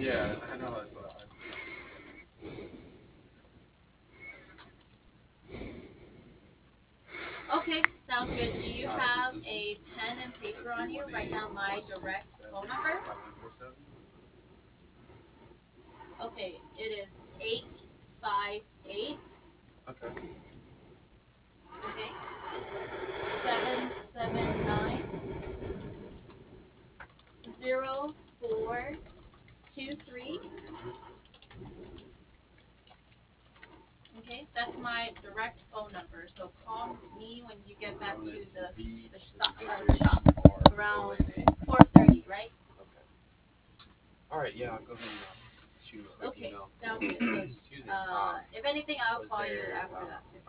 Okay, sounds good. Do you have a pen and paper on you? Write down my direct phone number. Okay, it is 858. Okay, 779 0423. Okay, that's my direct phone number. So call me when you get back to the shop around 4:30, right? Okay, sounds good. So if anything, I'll call you after that too.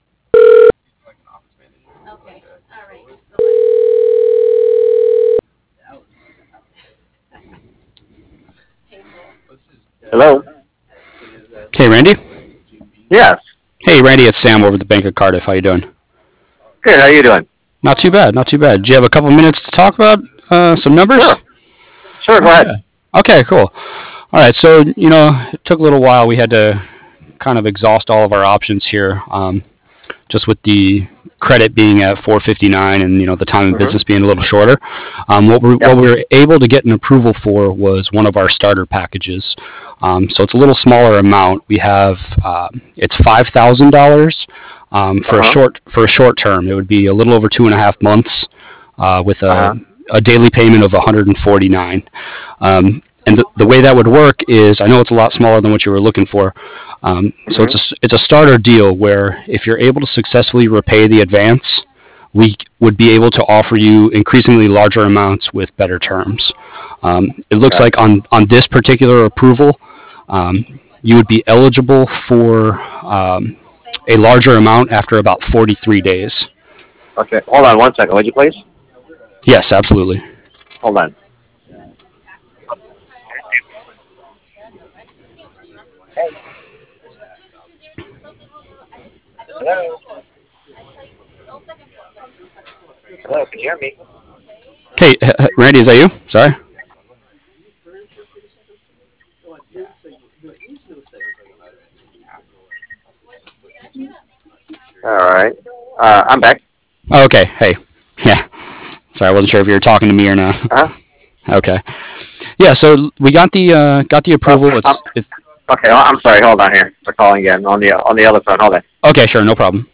Okay, all right. Painful. Hello? Hey, Randy. Yes. Hey, Randy. It's Sam over at the Bank of Cardiff. How you doing? Good. How you doing? Not too bad. Not too bad. Do you have a couple minutes to talk about some numbers? Sure. Sure, go ahead. Okay. Cool. All right. So it took a little while. We had to kind of exhaust all of our options here, just with the credit being at 459 and the time of Mm-hmm. business being a little shorter. What we were able to get an approval for was one of our starter packages. So it's a little smaller amount. We have it's $5,000 for a short term. It would be a little over 2.5 months with a daily payment of 149. And the way that would work is, I know it's a lot smaller than what you were looking for. So it's a starter deal where if you're able to successfully repay the advance, we would be able to offer you increasingly larger amounts with better terms. It looks like on this particular approval, you would be eligible for a larger amount after about 43 days. Okay, hold on one second, would you please? Yes, absolutely. Hold on. Hello? Hello, can you hear me? Hey, Randy, is that you? Sorry. All right. I'm back. Oh, okay. Hey. Yeah. Sorry, I wasn't sure if you were talking to me or not. Uh-huh. Okay. Yeah. So we got the Oh, approval. It's okay, I'm sorry, hold on here. They're calling again on the other phone. Hold on. okay. Sure, no problem.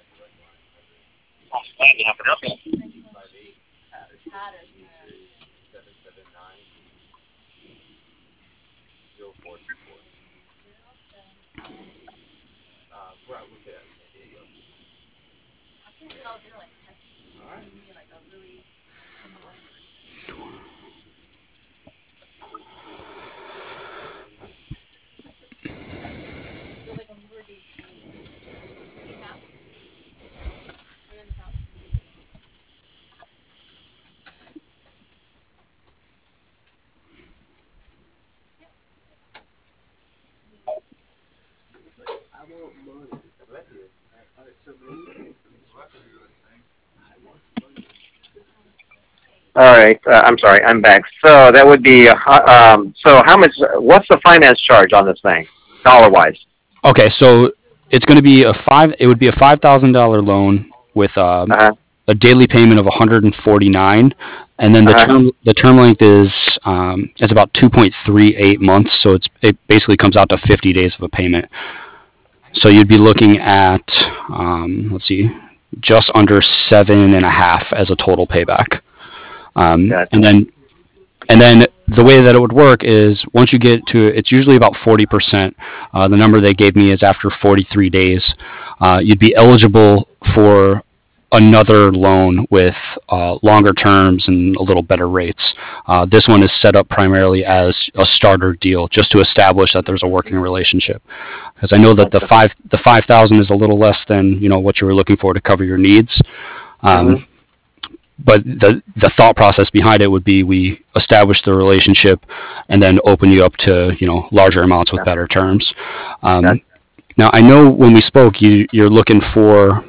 All right, I'm sorry, I'm back. So that would be, so how much, what's the finance charge on this thing, dollar-wise? Okay. So it's going to be It would be a $5,000 loan with Uh-huh, a daily payment of 149, and then uh-huh, the term length is about 2.38 months. So it basically comes out to 50 days of a payment. So you'd be looking at let's see, just under 7.5 as a total payback. Um, and gotcha. then and then the way that it would work is once you get to it's usually about 40%. The number they gave me is after 43 days, you'd be eligible for another loan with longer terms and a little better rates. This one is set up primarily as a starter deal, just to establish that there's a working relationship. Because I know that Gotcha. the 5,000 is a little less than what you were looking for to cover your needs. Mm-hmm. Um, but the thought process behind it would be we establish the relationship and then open you up to larger amounts with Yeah, better terms. gotcha. Um, Now I know when we spoke, you're looking for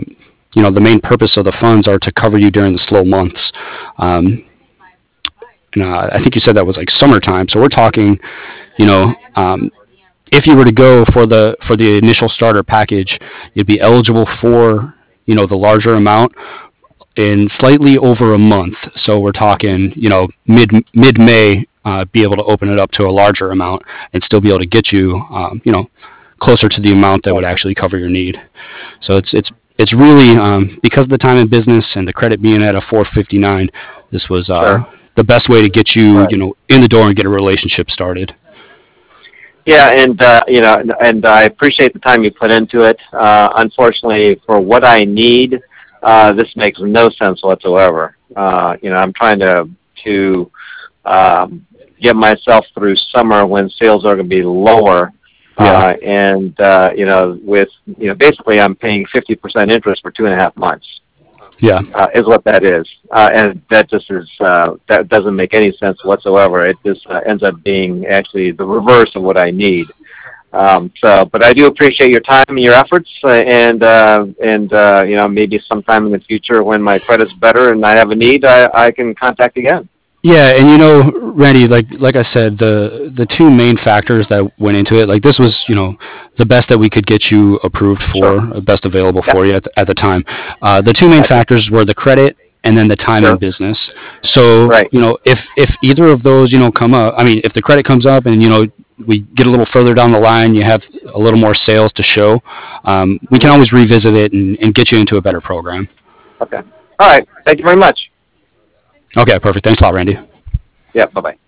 the main purpose of the funds are to cover you during the slow months. Um, and I think you said that was like summertime. So we're talking, you know, if you were to go for the initial starter package, you'd be eligible for, you know, the larger amount in slightly over a month. So we're talking, you know, mid May, be able to open it up to a larger amount and still be able to get you, you know, closer to the amount that would actually cover your need. So it's really, because of the time in business and the credit being at a 459, this was Sure. the best way to get you, Right. you know, in the door and get a relationship started. Yeah, and you know, and I appreciate the time you put into it. Unfortunately, for what I need, this makes no sense whatsoever. You know, I'm trying to get myself through summer when sales are going to be lower. Yeah. And you know, with, you know, basically I'm paying 50% interest for 2.5 months. Yeah. Is what that is, and that just is that doesn't make any sense whatsoever. It just ends up being actually the reverse of what I need. So, but I do appreciate your time and your efforts, and you know, maybe sometime in the future when my credit's better and I have a need, I can contact again. Yeah, and you know, Randy, like I said, the two main factors that went into it, like this was, you know, the best that we could get you approved for, Sure. best available Yeah. for you at the time. The two main Gotcha. factors were the credit and then the time in Sure. business. So, Right. you know, if either of those, you know, come up, I mean, if the credit comes up and, you know, we get a little further down the line, you have a little more sales to show, we can always revisit it and get you into a better program. Okay. All right. Thank you very much. Okay, perfect. Thanks a lot, Randy. Yeah. Bye bye.